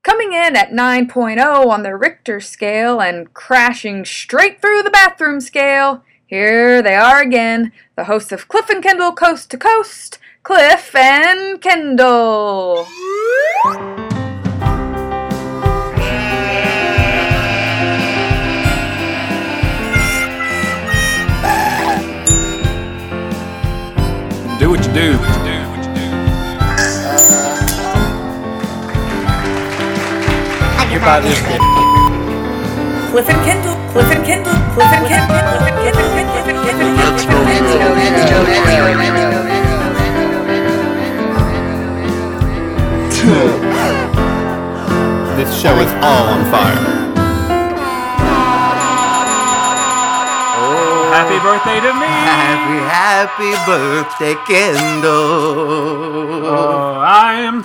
Coming in at 9.0 on the Richter scale and crashing straight through the bathroom scale, here they are again, the hosts of Cliff and Kendall Coast to Coast, Cliff and Kendall. Do what you do. By this day. Cliff and Kendall, Cliff and Kendall, Cliff and Kendall, Cliff and Kendall, Cliff and Kendall. This show is all on fire. Happy birthday to me! Happy birthday, Kendall. Oh, I am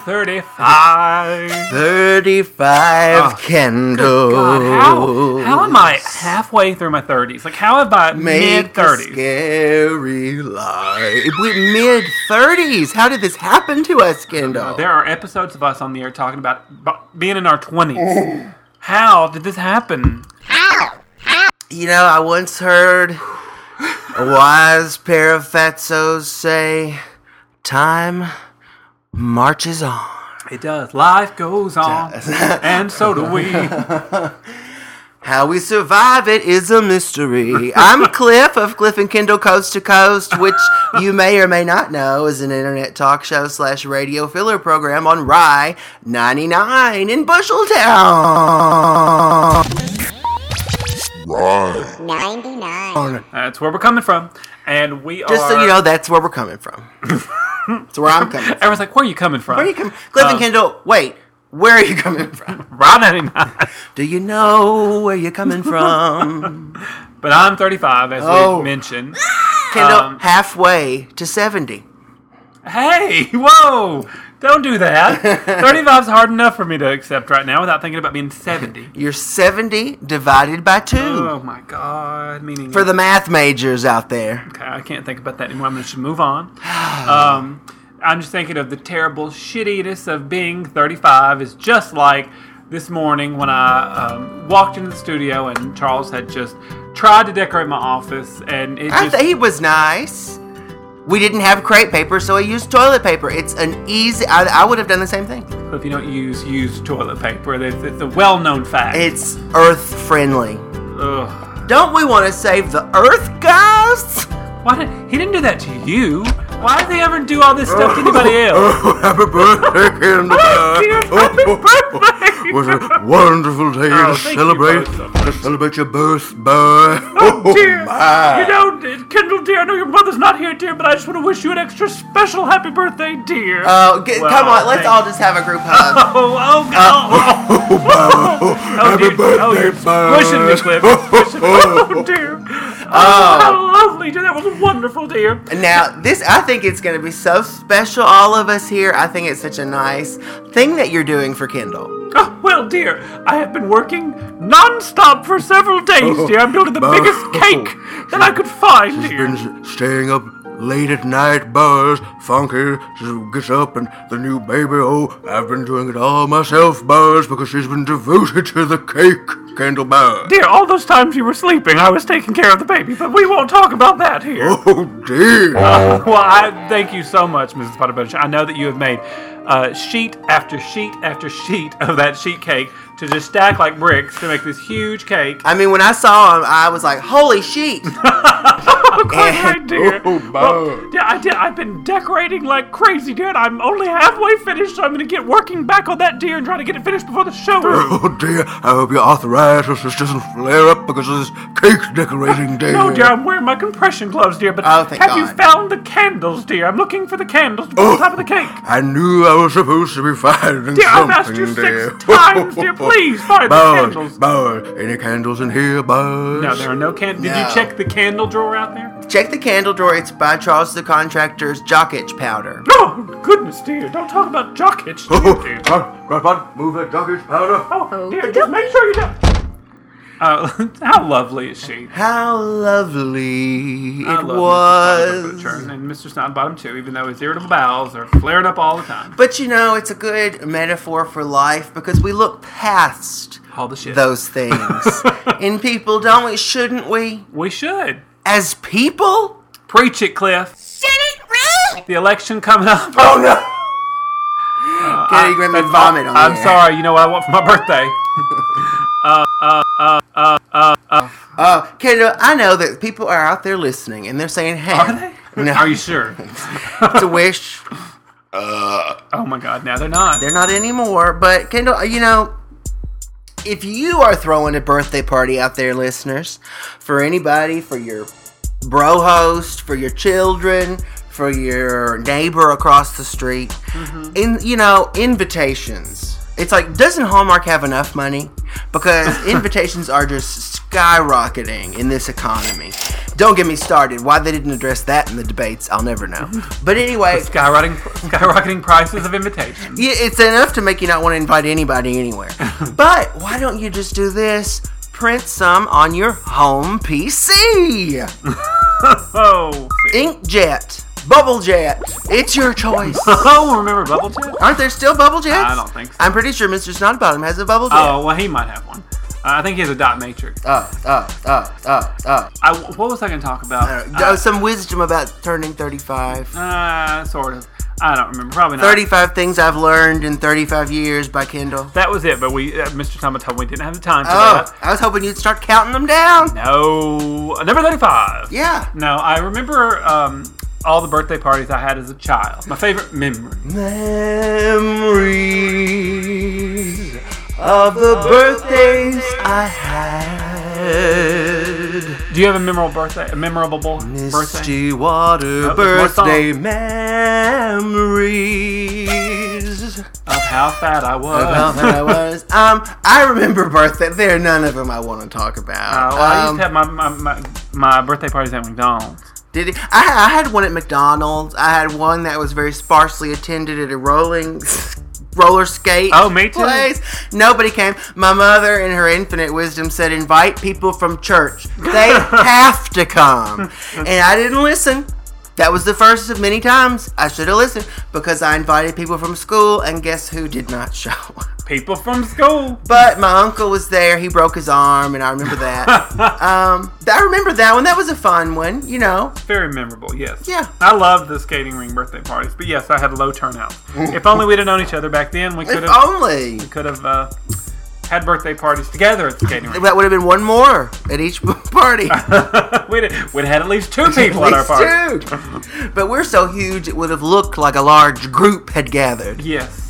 35. 35, Kendall. God, how am I halfway through my 30s? Like, how am I mid-30s? Scary life. Mid-30s. How did this happen to us, Kendall? There are episodes of us on the air talking about being in our 20s. How did this happen? You know, I once heard a wise pair of fatzos say, time marches on. It does. Life goes on, and so do we. How we survive it is a mystery. I'm Cliff of Cliff and Kendall Coast to Coast, which you may or may not know is an internet talk show / radio filler program on Rye 99 in Busheltown. Right. 99. That's where we're coming from. And we Just so you know, that's where we're coming from. That's where I'm coming from. Everyone's like, where are you coming from? Where are you coming Cliff and Kendall, wait, where are you coming from? Round 99. Do you know where you're coming from? But I'm 35, as we mentioned. Kendall, halfway to 70. Hey, whoa! Don't do that. 35's hard enough for me to accept right now without thinking about being 70. You're 70 divided by 2. Oh my God! Meaning for the math majors out there. Okay, I can't think about that anymore. I'm going to move on. I'm just thinking of the terrible shittiness of being 35. Is just like this morning when I walked into the studio and Charles had just tried to decorate my office, and he was nice. We didn't have crepe paper, so I used toilet paper. It's an easy... I would have done the same thing. If you don't use used toilet paper, it's a well-known fact. It's earth-friendly. Ugh. Don't we want to save the earth, guys? He didn't do that to you. Why did they ever do all this stuff to anybody else? Oh, happy birthday, Kendall. Happy birthday. It was a wonderful day to celebrate. To celebrate your birth, boy. Oh, dear. My. You know, Kendall, dear, I know your mother's not here, dear, but I just want to wish you an extra special happy birthday, dear. Come on, let's all just have a group hug. Happy birthday, you're pushing me, Cliff. Oh, dear. How lovely, dear. That was wonderful, dear. Now, I think it's going to be so special, all of us here. I think it's such a nice thing that you're doing for Kendall. Oh, well, dear, I have been working non-stop for several days, dear. I'm building the biggest cake that I could find, dear. She's been staying up late at night, Buzz. Funky, she gets up and the new baby, I've been doing it all myself, Buzz, because she's been devoted to the cake, Kendall Buzz. Dear, all those times you were sleeping, I was taking care of the baby, but we won't talk about that here. Oh, dear. Well, I thank you so much, Mrs. Potter Bunch. I know that you have made sheet after sheet after sheet of that sheet cake to just stack like bricks to make this huge cake. I mean, when I saw him, I was like, holy sheet. Quite right, dear. Well, yeah, I've been decorating like crazy, dear, and I'm only halfway finished, so I'm going to get working back on that, dear, and try to get it finished before the show. Oh, dear. I hope your arthritis just doesn't flare up because of this cake decorating, dear. No, dear, I'm wearing my compression gloves, dear, but you found the candles, dear? I'm looking for the candles to put on top of the cake. I knew I was supposed to be finding dear, something, I've asked you dear. 6 times, dear. Please find the candles. Buzz, any candles in here, Buzz? No, there are no candles. Did you check the candle drawer out there? Check the candle drawer. It's by Charles the Contractor's Jock Itch powder. Oh, goodness, dear. Don't talk about Jock Itch, dear. Grandpa, move that Jock Itch powder. Oh, dear, just make sure you don't. How lovely is she? How lovely I it love was. Mr. Butcher and Mr. Snodbottom too, even though his irritable bowels are flaring up all the time. But you know, it's a good metaphor for life because we look past All the shit. those things in people, don't we? Shouldn't we? We should. As people? Preach it, Cliff. The election coming up. Oh no! Kenny, you made me vomit on I'm the air. sorry. You know what I want for my birthday? Kendall, I know that people are out there listening and they're saying, hey. Are they? No. Are you sure? It's a wish. Oh my God! Now they're not. They're not anymore. But Kendall, you know, if you are throwing a birthday party out there, listeners, for anybody, for your bro host, for your children, for your neighbor across the street, invitations. It's like, doesn't Hallmark have enough money? Because invitations are just skyrocketing in this economy. Don't get me started. Why they didn't address that in the debates, I'll never know. But anyway, Skyrocketing prices of invitations. yeah, it's enough to make you not want to invite anybody anywhere. But why don't you just do this? Print some on your home PC. Oh. Inkjet. Bubble Jet. It's your choice. Oh, remember Bubble Jet? Aren't there still Bubble Jets? I don't think so. I'm pretty sure Mr. Snodbottom has a Bubble Jet. Oh, well, he might have one. I think he has a dot matrix. What What was I going to talk about? some wisdom about turning 35. Sort of. I don't remember. Probably not. 35 things I've learned in 35 years by Kendall. That was it, but Mr. Thomas told me we didn't have the time for Oh, that. I was hoping you'd start counting them down. No. Number 35. Yeah. No, I remember all the birthday parties I had as a child. My favorite memory. Memories of the birthdays I had. Do you have a memorable birthday? birthday? Misty water Oh, there's more birthday songs. memories. Of how fat I was. About that I was. I remember birthday. There are none of them I want to talk about. I used to have my birthday parties at McDonald's. Did he? I had one at McDonald's. I had one that was very sparsely attended at a roller skate Oh, me too. place. Nobody came. My mother, in her infinite wisdom, said, invite people from church. They have to come. And I didn't listen. That was the first of many times I should have listened because I invited people from school, and guess who did not show? People from school. But my uncle was there. He broke his arm, and I remember that. I remember that one. That was a fun one, you know. Very memorable, yes. Yeah. I love the skating ring birthday parties, but yes, I had low turnout. If only we'd have known each other back then, we could If have only. had birthday parties together at the skating rink. That would have been one more at each party. We'd have had at least two people at our party. At least two. But we're so huge, it would have looked like a large group had gathered. Yes.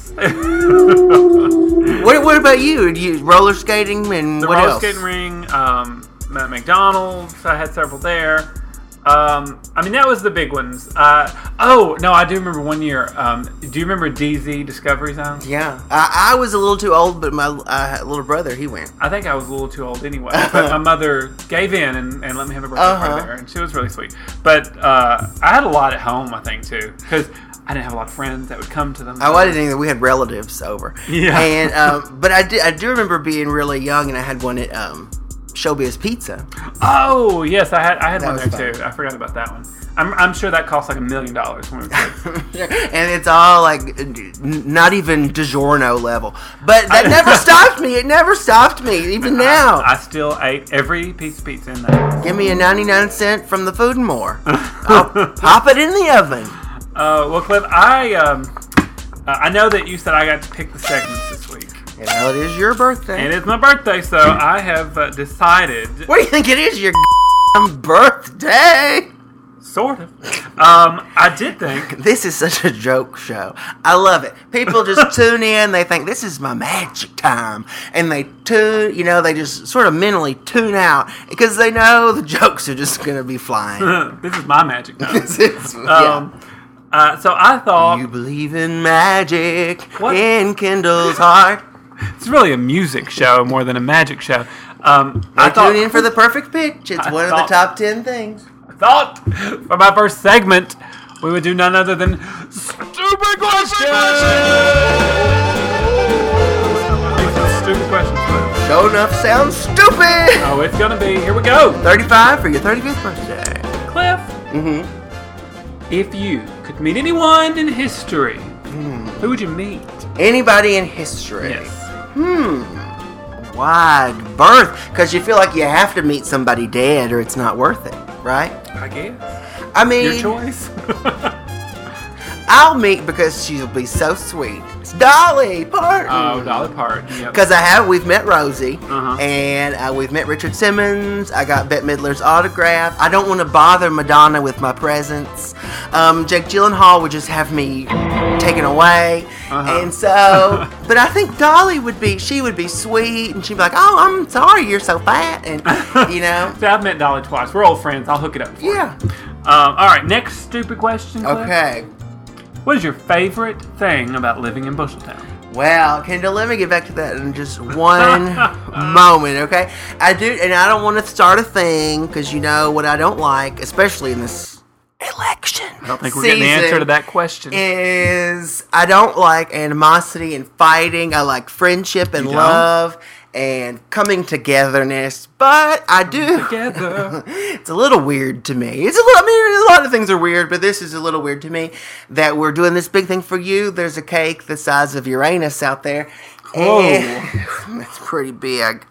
What about you? You roller skating and The what roller else? skating ring, at McDonald's, I had several there. That was the big ones. I do remember one year. Do you remember DZ, Discovery Zone? Yeah, I was a little too old, but my little brother, he went. I think I was a little too old anyway. But my mother gave in and let me have a birthday party there, and she was really sweet. But I had a lot at home, I think, too, because I didn't have a lot of friends that would come to them. I didn't either. We had relatives over. Yeah. And but I do remember being really young, and I had one at Showbiz Pizza. Oh yes, I had one was there too. I forgot about that one. I'm sure that cost like $1 million when we were kids. And it's all like not even DiGiorno level. But that never stopped me. It never stopped me, even now. I still ate every piece of pizza in there. Give me a 99-cent from the Food and More. I'll pop it in the oven. Well, Cliff, I know that you said I got to pick the segments this week. Well, it is your birthday. And it's my birthday, so I have decided... What do you think it is? Your birthday? Sort of. I did think... This is such a joke show. I love it. People just tune in. They think, this is my magic time. And they they just sort of mentally tune out because they know the jokes are just going to be flying. This is my magic time. Yeah. So I thought... You believe in magic What? in Kendall's heart. It's really a music show more than a magic show. Tune in for the perfect pitch. It's one of the top 10 things. I thought for my first segment, we would do none other than Stupid Questions! Stupid Questions. Sure enough sounds stupid. Oh, it's gonna be. Here we go. 35 for your 35th birthday. Cliff, Mm-hmm. if you could meet anyone in history, who would you meet? Anybody in history? Yes. Wide berth. Because you feel like you have to meet somebody dead or it's not worth it, right? I guess. I mean, Your choice. I'll meet because she'll be so sweet. It's Dolly Parton. Oh, Dolly Parton. Yep. Because we've met Rosie, Uh-huh. and we've met Richard Simmons. I got Bette Midler's autograph. I don't want to bother Madonna with my presence. Jake Gyllenhaal would just have me taken away. Uh-huh. And so, but I think Dolly would be sweet, and she'd be like, oh, I'm sorry you're so fat, and, you know. See, I've met Dolly twice. We're old friends. I'll hook it up for you. Yeah. All right, next stupid question, Cliff. Okay. What is your favorite thing about living in Busheltown? Well, Kendall, let me get back to that in just one moment, okay? I do, and I don't want to start a thing, because you know what I don't like, especially in this election I don't think we're getting the answer to that question. is I don't like animosity and fighting. I like friendship and You don't? love and coming togetherness, but I do. Together. It's a little weird to me. I mean, a lot of things are weird, but this is a little weird to me that we're doing this big thing for you. There's a cake the size of Uranus out there. Whoa. And that's pretty big.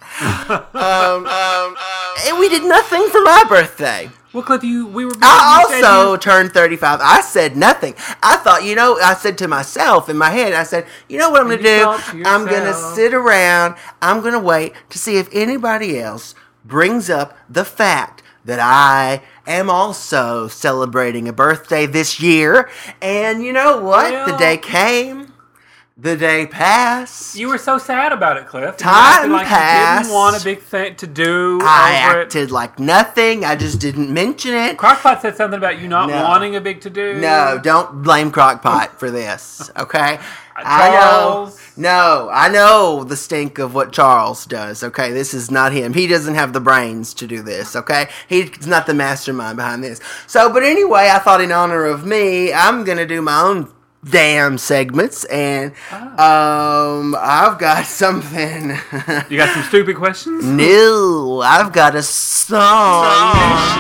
And we did nothing for my birthday. Well, Cliff, we were. I you said also turned 35. I said nothing. I thought, I said to myself in my head, I said, you know what I'm going to You do? thought to I'm going to yourself. sit around. I'm going to wait to see if anybody else brings up the fact that I am also celebrating a birthday this year. And you know what? Well- the day came. The day passed. You were so sad about it, Cliff. You Time acted like passed. You didn't want a big thing to do I over acted like nothing. I just didn't mention it. it. Crockpot said something about you not No. wanting a big to do. No, don't blame Crockpot for this, okay? Charles. I know the stink of what Charles does, okay? This is not him. He doesn't have the brains to do this, okay? He's not the mastermind behind this. So, but anyway, I thought in honor of me, I'm going to do my own damn segments, and I've got something. You got some stupid questions? No, I've got a song.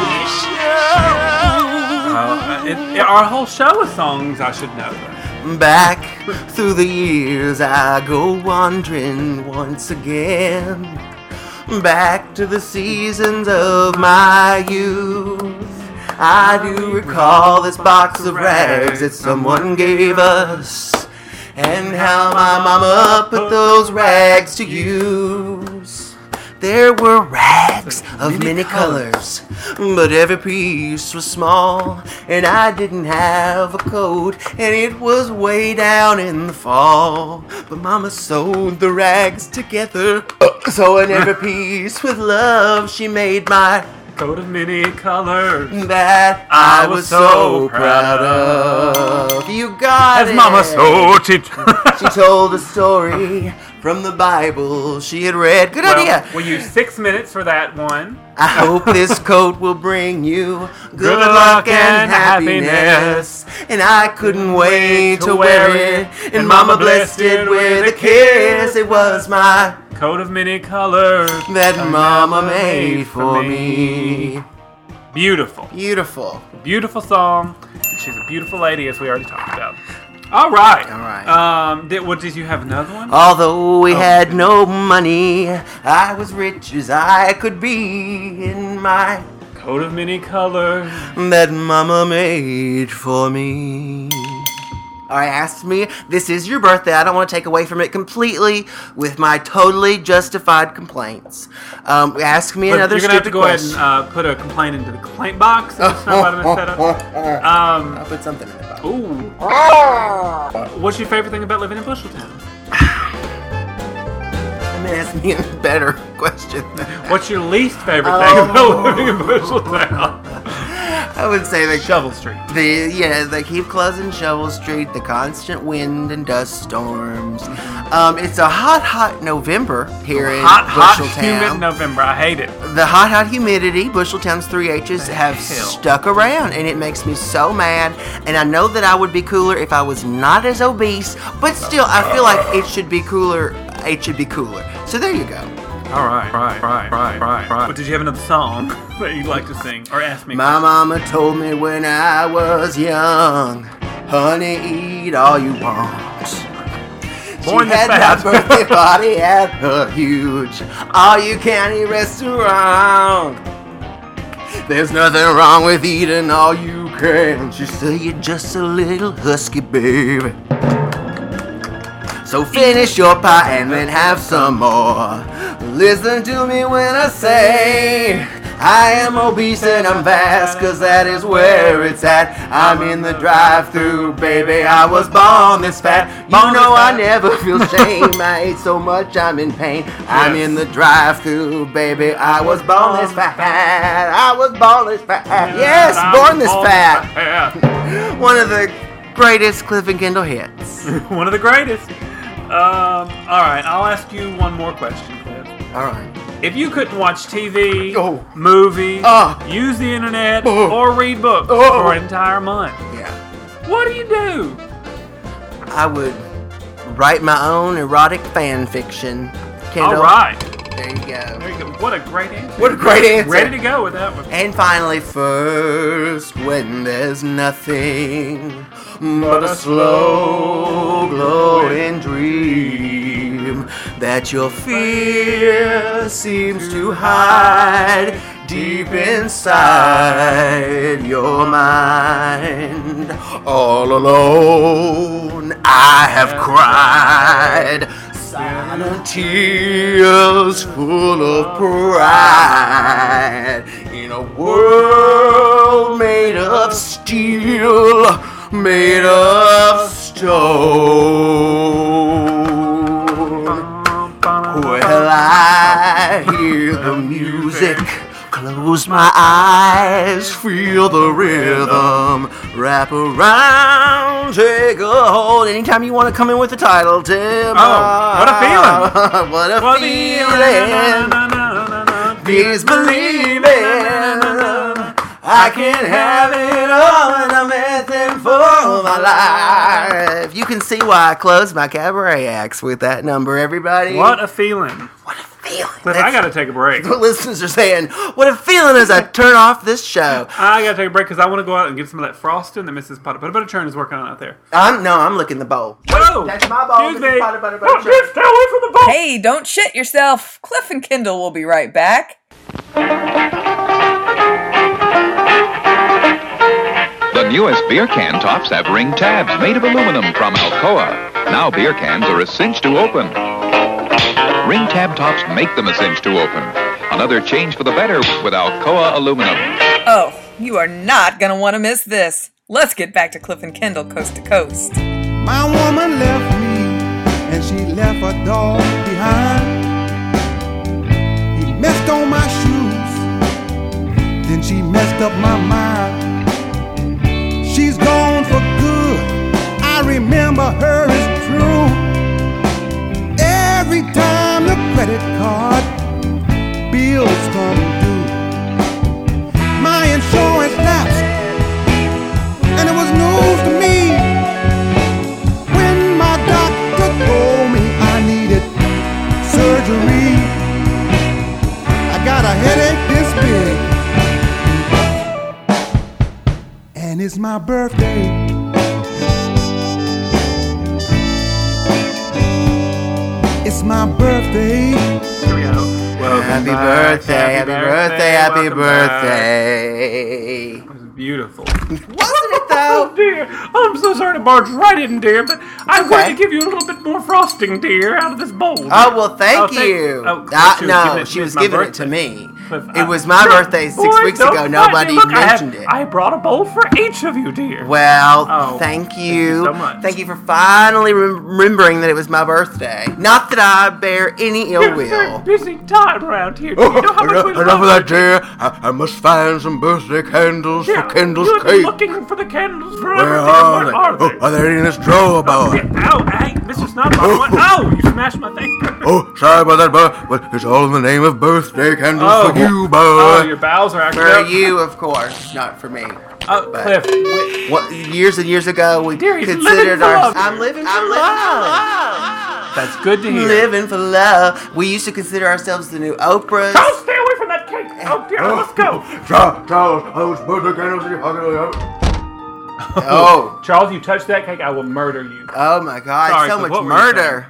Our whole show is songs, I should know. Back through the years I go wandering once again. Back to the seasons of my youth. I do recall this box of rags that someone gave us, and how my mama put those rags to use. There were rags of many colors, but every piece was small, and I didn't have a coat, and it was way down in the fall. But mama sewed the rags together, sewing every piece with love. She made my Coat of many colors. that I was so proud of. You got As it. Mama so She told a story from the Bible she had read. Good idea. We'll use 6 minutes for that one. I hope this coat will bring you good Good luck and happiness. And I couldn't wait to wear it. And Mama blessed it with a kiss. It was my Coat of many colors. that Mama made for me. Beautiful. Beautiful. Beautiful song. She's a beautiful lady, as we already talked about. All right. All right. Did you have another one? Although we had no money, I was rich as I could be in my Coat of many colors. that Mama made for me. Alright, ask me, this is your birthday. I don't want to take away from it completely with my totally justified complaints. Ask me But another you're going to have to stupid go question. ahead and put a complaint into the complaint box. That's not what I'm gonna set up. I'll put something in the box. Ooh. What's your favorite thing about living in Busheltown? I mean, ask me a better question. What's your least favorite thing about living in Busheltown? I would say Shovel Street. they keep closing Shovel Street, the constant wind and dust storms. It's a hot November here in Hot, Busheltown. humid November. I hate it. The hot humidity, Busheltown's 3 H's have hell? stuck around, and it makes me so mad. And I know that I would be cooler if I was not as obese, but still, I feel like it should be cooler. It should be cooler. So there you go. All right. But did you have another song that you'd like to sing or ask me? My mama told me when I was young, honey, eat all you want. Born She this had fast. my birthday party at a huge all-you-can-eat restaurant. There's nothing wrong with eating all you can. She said you're just a little husky, baby. So finish your pie and then have some more. Listen to me when I say I am obese and I'm fast, cause that is where it's at. I'm in the drive-thru, baby, I was born this fat. You know I never feel shame, I ate so much I'm in pain. I'm in the drive-thru, baby, I was born this fat. I was born this fat. Yes, born this fat. One of the greatest Cliff and Kendall hits. One of the greatest. All right, I'll ask you one more question, Cliff. All right. If you couldn't watch TV, Oh. movies, use the internet, or read books for an entire month, Yeah. what do you do? I would write my own erotic fan fiction. Kendall. All right. There you go. There you go. What a great answer. What a great answer. Ready to go with that one. And finally, first, when there's nothing but a slow glowing dream that your fear seems to hide deep inside your mind. All alone, I have cried silent tears full of pride in a world made of steel, made of stone. Well, I hear the music, close my eyes, feel the rhythm, wrap around, take a hold. Anytime you want to come in with the title, Tim. Oh, what a feeling. What a feeling. Please believe it. I can have it all and I'm anything for my life. You can see why I closed my cabaret acts with that number, everybody. What a feeling. What a feeling. Cliff, I got to take a break. What listeners are saying, what a feeling as I turn off this show. I got to take a break because I want to go out and get some of that frosting that Mrs. Potter Butter Churn is working on out there. I'm licking the bowl. Whoa! That's my bowl. Excuse This is me. Potter Butter Oh, Churn. stay away from the bowl. Hey, don't shit yourself. Cliff and Kendall will be right back. The newest beer can tops have ring tabs made of aluminum from Alcoa. Now beer cans are a cinch to open. Ring tab tops make them a cinch to open. Another change for the better with Alcoa aluminum. Oh, you are not going to want to miss this. Let's get back to Cliff and Kendall Coast to Coast. My woman left me, and she left her dog behind. He messed on my shoes, then she messed up my mind. She's gone for good, I remember her as true. Every time the credit card bills come due, my insurance lapsed, and it was news to me when my doctor told me I needed surgery. I got a headache this big, and it's my birthday. It's my birthday. Here we go. Welcome Happy back. birthday, happy birthday, happy welcome back. birthday. It was beautiful. Wasn't it Oh though? dear, I'm so sorry to barge right in, dear, but I'm okay. going to give you a little bit more frosting, dear, out of this bowl. Oh, well, thank you. Oh, No, she was giving it to me. It was my No, birthday 6 boy, weeks don't ago. fight Nobody me. Look, mentioned it. I brought a bowl for each of you, dear. Well, Oh, thank you you. so much. Thank you for finally remembering that it was my birthday. Not that I bear any ill It's a very will. busy time around here. Do you know how much we Enough love of that, it? dear. I must find some birthday candles Yeah, for Kendall's you've been cake. looking for the candles Where forever, dear. are What they? are they? Oh, are they in this drawer, boy? Yeah, ow, hey, Mr. Snodbottom. Ow, you smashed my thing. Oh, sorry about that, boy. But it's all in the name of birthday candles Oh. for you, boy. Oh, your bowels are actually For up. you, of course, not for me. Cliff, wait. What years and years ago we Dear, he's living considered for our. love. I'm living for love. That's good to hear. Living for love. We used to consider ourselves the new Oprahs. Don't stay away from that cake. Oh, dear, let's go. Charles, those birthday candles in your pocket. Oh. Charles, you touch that cake, I will murder you. Oh my God. Sorry, so Cliff, much what were you murder.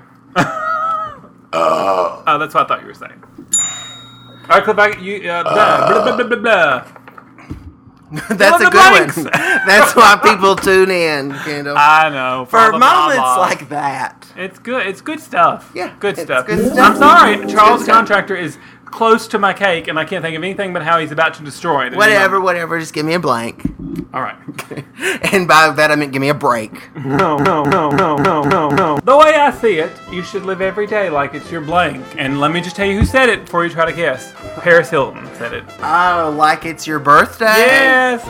Oh, that's what I thought you were saying. All right, Cliff, blah, blah, blah, blah, blah. That's a good one. That's why people tune in, Kendall. I know. For all the moments blah, blah. like that. It's good. It's good stuff. Yeah, Good it's stuff. good stuff. I'm sorry. It's Charles good the stuff. contractor is close to my cake, and I can't think of anything but how he's about to destroy it. Whatever. Just give me a blank. All right. And by that I meant give me a break. No. The way I see it, you should live every day like it's your blank. And let me just tell you who said it before you try to guess. Paris Hilton said it. Oh, like it's your birthday? Yes.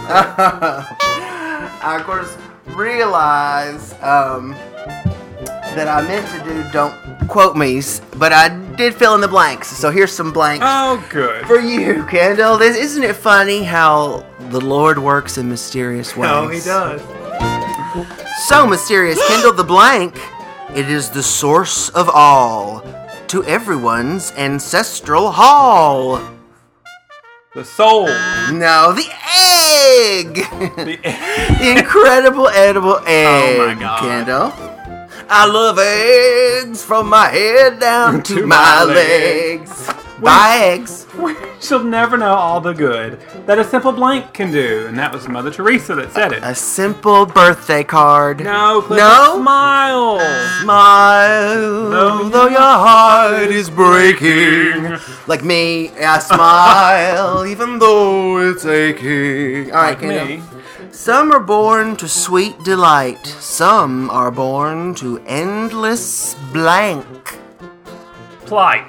I, of course, realize that I meant to do don't quote me's, but I did fill in the blanks. So here's some blanks Oh, good. for you, Kendall. Isn't it funny how the Lord works in mysterious ways? Oh, he does. So mysterious, Kendall, the blank. It is the source of all, to everyone's ancestral hall. The soul. No, the egg. The incredible edible egg. Oh my God. Kendall. I love eggs from my head down to my legs. Buy eggs. We shall never know all the good that a simple blank can do. And that was Mother Teresa that said it. A simple birthday card. No, Cliff, No? smile. Smile, though your heart is breaking. Like me, I smile, even though it's aching. All right, Like Kendall. me. Some are born to sweet delight. Some are born to endless blank. Plight.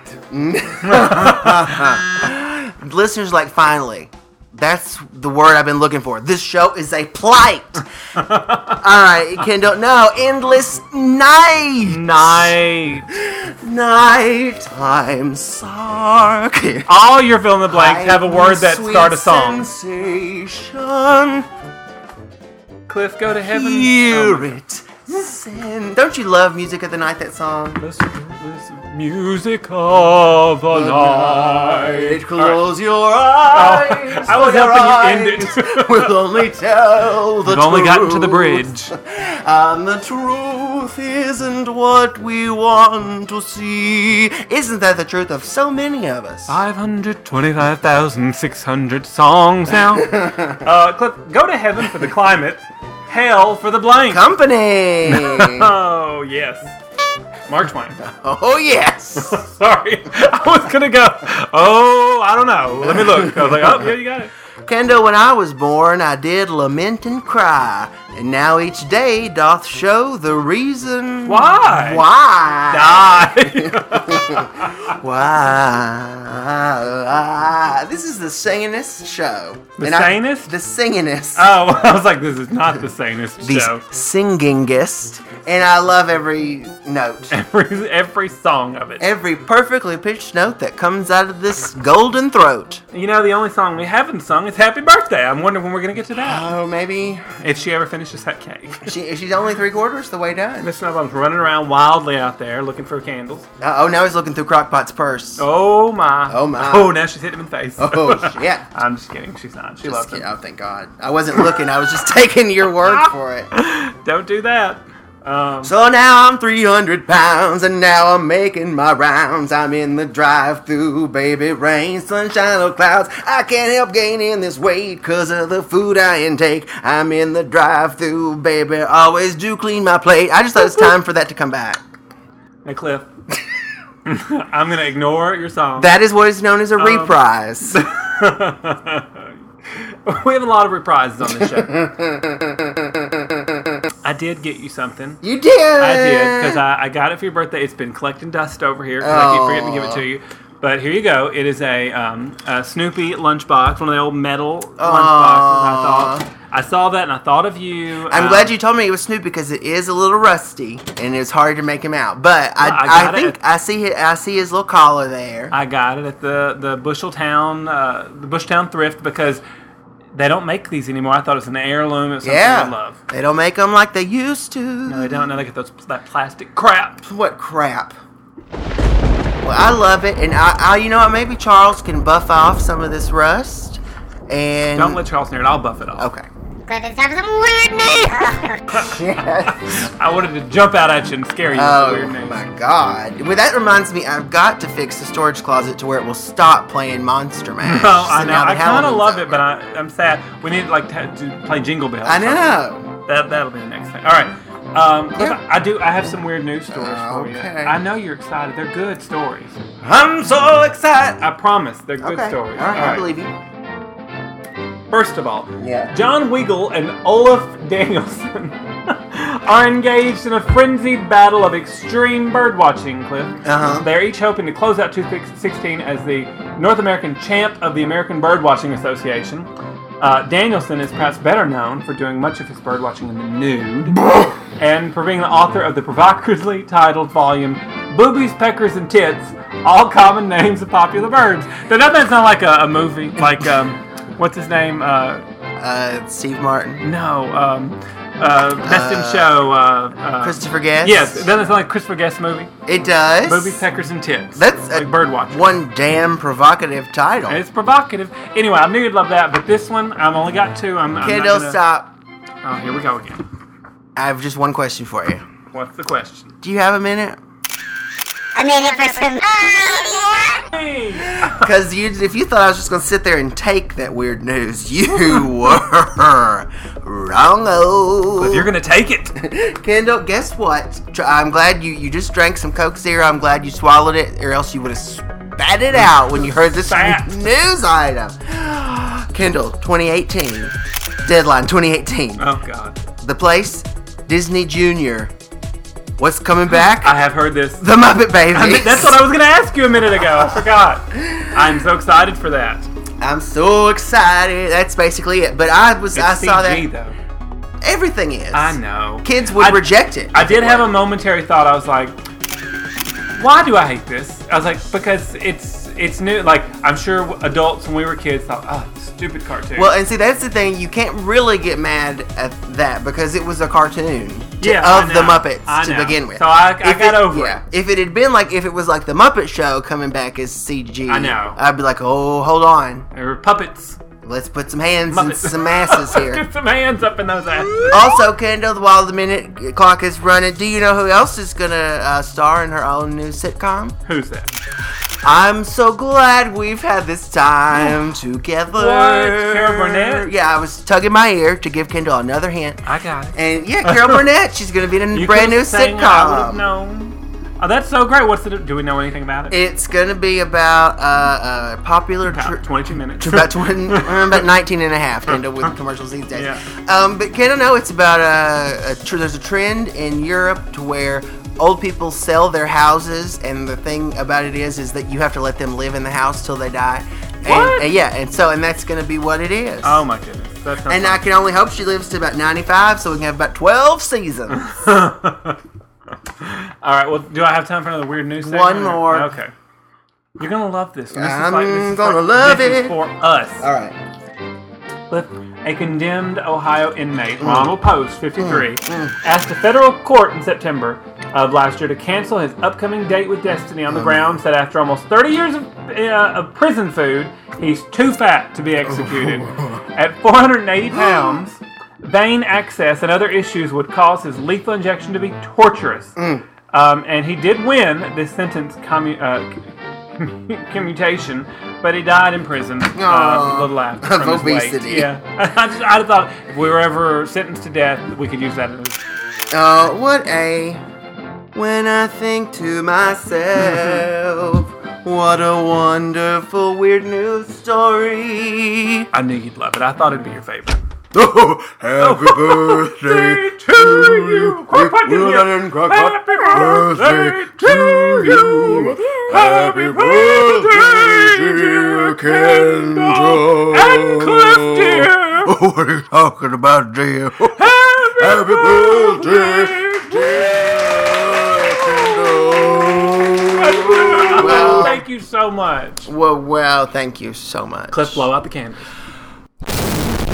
Listeners, like, finally. That's the word I've been looking for. This show is a plight. All right, Kendall. No, endless night. Nighttime sark. All your fill in the blanks have a word that Sweet start a song. Sensation. Cliff, go to heaven. Hear it. Send. Don't you love Music of the Night, that song? Listen, music of the night. Close your eyes. I was for your helping you end eyes it. Will only tell the We've truth. only gotten to the bridge. And the truth isn't what we want to see. Isn't that the truth of so many of us? 525,600 songs now. Cliff, go to heaven for the climate. Hell for the blank. Company. Oh, yes. Mark Twain. Oh, yes. Sorry. I was going to go, I don't know. Let me look. I was like, oh, yeah, you got it. Kendall, when I was born, I did lament and cry. And now each day doth show the reason. Why? Die. Why? This is the singingest show. The And sanest? The singingest. Oh, I was like, this is not the sanest The show. singingest. And I love every note. Every song of it. Every perfectly pitched note that comes out of this golden throat. You know, the only song we haven't sung is Happy Birthday. I'm wondering when we're going to get to that. Oh, maybe. If she ever finishes that cake. She's only 3/4 the way done. Miss Snowball's running around wildly out there looking for candles. Oh, now he's looking through Crockpot's purse. Oh my. Oh, my. Oh, now she's hitting him in the face. Oh, shit. I'm just kidding. She's not. She loves him. Oh, thank God. I wasn't looking. I was just taking your word for it. Don't do that. So now I'm 300 pounds, and now I'm making my rounds. I'm in the drive-thru, baby, rain, sunshine, or clouds. I can't help gaining this weight 'cause of the food I intake. I'm in the drive-thru, baby, always do clean my plate. I just thought it's time for that to come back. Hey, Cliff. I'm going to ignore your song. That is what is known as a reprise. We have a lot of reprises on this show. I did get you something. You did! I did, because I got it for your birthday. It's been collecting dust over here, because I keep forgetting to give it to you. But here you go. It is a Snoopy lunchbox, one of the old metal lunchboxes. I saw that and I thought of you. I'm glad you told me it was Snoopy because it is a little rusty and it's hard to make him out. But I think I see his little collar there. I got it at the Bushtown thrift because They don't make these anymore. I thought it was an heirloom. It was something Yeah. I love. They don't make them like they used to. No, they don't. Now they get that plastic crap. What crap? Well, I love it, and I you know what? Maybe Charles can buff off some of this rust, and Don't let Charles near it. I'll buff it off. Okay. But it's have some weird news. Yes. I wanted to jump out at you and scare you with the Oh weird news. my God! Well, that reminds me, I've got to fix the storage closet to where it will stop playing Monster Mash. No, I So know. now the I kind of Halloween's love it, over. but I'm sad. We need to play Jingle Bells. I know. That'll be the next thing. All right. Cliff, Yeah. I have some weird news stories for you. Okay. I know you're excited. They're good stories. I'm so excited. I promise. They're good Okay. stories. All right, I believe you. First of all, Yeah. John Weagle and Olaf Danielson are engaged in a frenzied battle of extreme birdwatching, Cliff. Uh-huh. They're each hoping to close out 2016 as the North American champ of the American Birdwatching Association. Danielson is perhaps better known for doing much of his birdwatching in the nude and for being the author of the provocatively titled volume Boobies, Peckers, and Tits, All Common Names of Popular Birds. Now, doesn't that sound like a movie? Like, what's his name? Steve Martin. No, Best in Show. Christopher Guest. Yes, doesn't it sound like a Christopher Guest movie? It does. Boobies, Peckers, and Tits. That's like birdwatching. one damn provocative title. And it's provocative. Anyway, I knew you'd love that, but this one, I've only got two. I'm not Kendall, gonna... stop. Oh, here we go again. I have just one question for you. What's the question? Do you have a minute? A minute for some. Hey! Because if you thought I was just going to sit there and take that weird news, you were wrong-o. If you're gonna take it. Kendall, guess what? I'm glad you just drank some Coke Zero. I'm glad you swallowed it, or else you would have spat it out when you heard this Spat. news item. Kendall, 2018. Deadline 2018. Oh God. The place, Disney Junior. What's coming back? I have heard this. The Muppet Babies. That's what I was gonna ask you a minute ago. I forgot. I'm so excited for that. I'm so excited. That's basically it. But I It's saw CG, that. though. Everything is. I know. Kids would reject it. I did have a momentary thought. I was like, why do I hate this? I was like, because it's new. Like, I'm sure adults when we were kids thought, oh, stupid cartoon. Well, and see, that's the thing. You can't really get mad at that because it was a cartoon Yeah, I of know. the Muppets I to know. begin with. So I got over yeah. it. If it had been like, if it was like the Muppet Show coming back as CG, I know. I'd be like, oh, hold on. They were puppets. Let's put some hands and Muppets. some asses here. Get some hands up in those asses. Also, Kendall, while the minute clock is running, do you know who else is going to star in her own new sitcom? Who's that? I'm so glad we've had this time together. What? Carol Burnett? Yeah, I was tugging my ear to give Kendall another hint. I got it. And yeah, Carol Burnett, she's going to be in a You brand new could've sang it, I would've sitcom. known. Oh, that's so great. Do we know anything about it? It's going to be about popular... About 22 minutes. about 19 and a half, Kendall, with commercials these days. Yeah. But Kendall, no, it's about there's a trend in Europe to where old people sell their houses, and the thing about it is that you have to let them live in the house till they die. What? And that's going to be what it is. Oh my goodness. That sounds And I can only hope she lives to about 95, so we can have about 12 seasons. All right. Well, do I have time for another weird news segment? One more. Okay. You're gonna love this one. I'm this gonna for, love this it. Is for us. All right. A condemned Ohio inmate, Ronald Post, 53, asked a federal court in September of last year to cancel his upcoming date with Destiny on the grounds that after almost 30 years of prison food, he's too fat to be executed. At 480 pounds, vein access and other issues would cause his lethal injection to be torturous. And he did win this sentence commutation, but he died in prison a little after Of from his weight. obesity. Yeah, I thought if we were ever sentenced to death, we could use that as. When I think to myself, what a wonderful weird news story. I knew you'd love it. I thought it'd be your favorite. Oh, happy birthday to you. Happy birthday to you. Happy birthday, dear Kendall. And Cliff, dear. Oh, what are you talking about, dear? Happy birthday, dear Kendall. Well- Thank you so much. Well, thank you so much. Cliff, blow out the candles.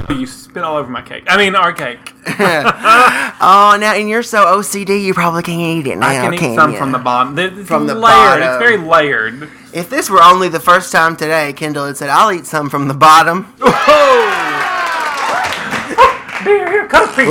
You spit all over my cake. I mean, our cake. Oh, now, and you're so OCD, you probably can't eat it now, I can eat can some you? from the bottom. It's From the layered. bottom. It's very layered. If this were only the first time today, Kendall had said, I'll eat some from the bottom. Here, cut a piece.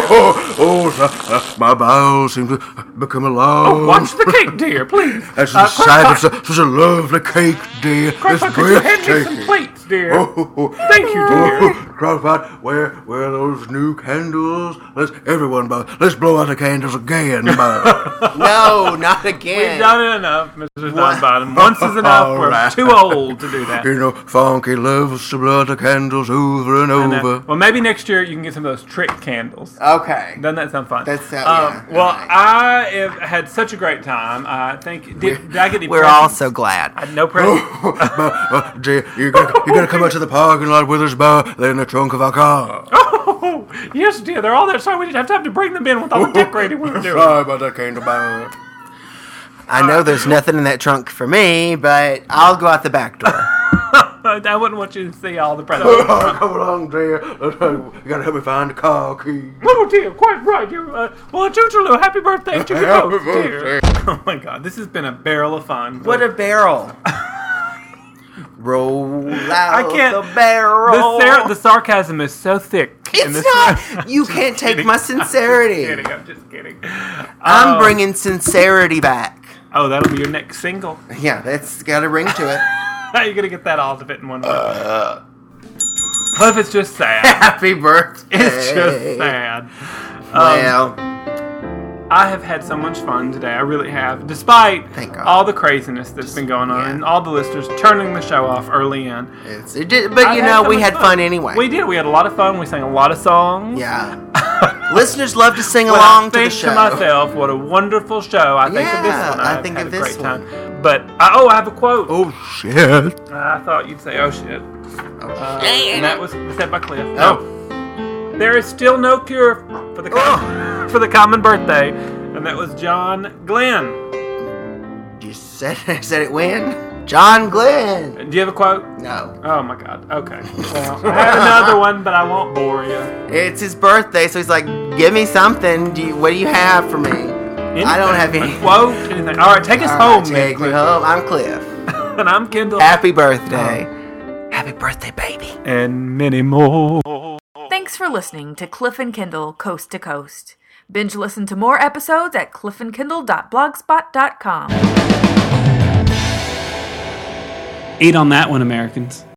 My bowels seem to become alive. Watch the cake, dear, please. That's the sight of such a lovely cake, dear. It's Could you hand me some breathtaking. plates, dear? Oh, Thank you, dear. Crockpot, where are those new candles? Let's blow out the candles again, Bud. No, not We've again. done it enough, Mr. Dunbottom. Once is enough. All We're right. too old to do that. You know, Funky loves to blow out the candles over and And, over. well, maybe next year you can get some of those trick candles. Okay. Doesn't that sound fun? That's yeah. Well, Nice. I have had such a great time. I think did I get any We're all presents? so glad. I had no presents. Gee, you gotta come out to the parking lot with us, Bud. They're in the trunk of our car. Oh, yes, dear. They're all there. Sorry, we didn't have time to bring them in with all the decorating we were doing. Sorry about that candle, Bud. I know there's nothing in that trunk for me, but I'll go out the back door. I wouldn't want you to see all the presents. Oh, come along, dear. You gotta help me find the car key. Oh dear, quite right. You well, Tootaloo, happy birthday to you Happy both, dear. birthday. Oh my God, this has been a barrel of fun. What a barrel. Roll out I can't. the barrel. The sarcasm is so thick. in It's this not. You can't take kidding. my sincerity. I'm just kidding. I'm bringing sincerity back. Oh, that'll be your next single. Yeah, that's got a ring to it. How are you gonna get that all to fit in one? What if it's just sad? Happy birthday. It's just sad. Well, I have had so much fun today. I really have, despite Thank God. all the craziness that's been going on yeah. and all the listeners turning the show off early in. it did, but you know, so we much had fun anyway. We did. We had a lot of fun. We sang a lot of songs. Yeah. Listeners love to sing But along I to the think show. to myself, what a wonderful show. I think of this Yeah, one. I I've think had of a this great one. time. But, I have a quote. Oh, shit. I thought you'd say, oh shit. And that was said by Cliff. Oh. No. There is still no cure for the for the common birthday. And that was John Glenn. You said it when? John Glenn. Do you have a quote? No. Oh my God. Okay. Well, I have another one, but I won't bore you. It's his birthday, so he's like, give me something. What do you have for me? I don't have any. A quote, anything. All right, take us All home, right, then, take me Cliff. home. I'm Cliff. And I'm Kendall. Happy birthday. Happy birthday, baby. And many more. Thanks for listening to Cliff and Kindle Coast to Coast. Binge listen to more episodes at cliffandkindle.blogspot.com. Eat on that one, Americans.